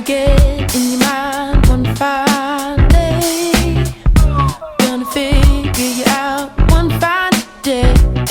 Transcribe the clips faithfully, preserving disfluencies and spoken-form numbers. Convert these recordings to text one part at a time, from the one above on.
get in your mind one fine day. Gonna figure you out one fine day.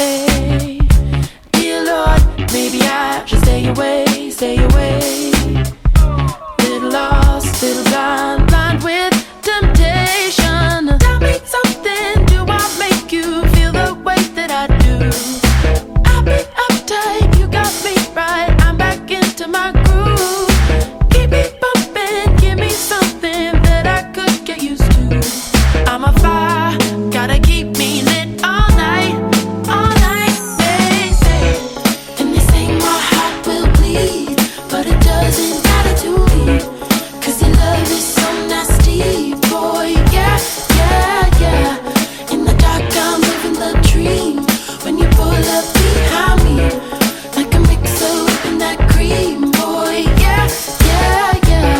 Dear Lord, maybe I should stay away, stay away. Little lost, little blind, blind with temptation. Tell me something, do I make you feel the way that I do? I've been uptight, you got me right, I'm back into my groove. Keep it bumping, give me something that I could get used to. I'm a fire, gotta keep me lit all night, all night, baby. And they say my heart will bleed, but it doesn't matter to me, 'cause your love is so nasty, boy, yeah, yeah, yeah. In the dark I'm living the dream, when you pull up behind me, like a mix of whip and that cream, boy, yeah, yeah, yeah.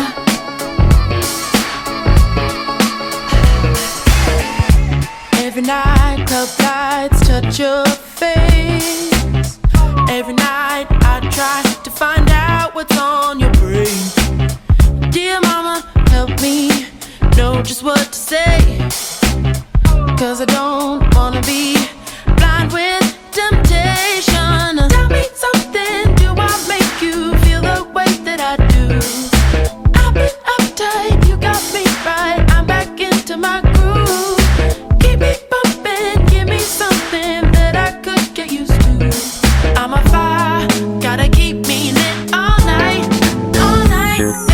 Every night club lights touch your face. Every night I try to find out what's on your brain. Dear mama, help me know just what to say, 'cause I don't wanna be blind with temptation. Tell me something, do I make you feel the way that I do? I've been uptight, you got me right, I'm back into my groove. Keep it bumping, give me something that I could get used to. I'm a fire, gotta keep me lit all night, all night.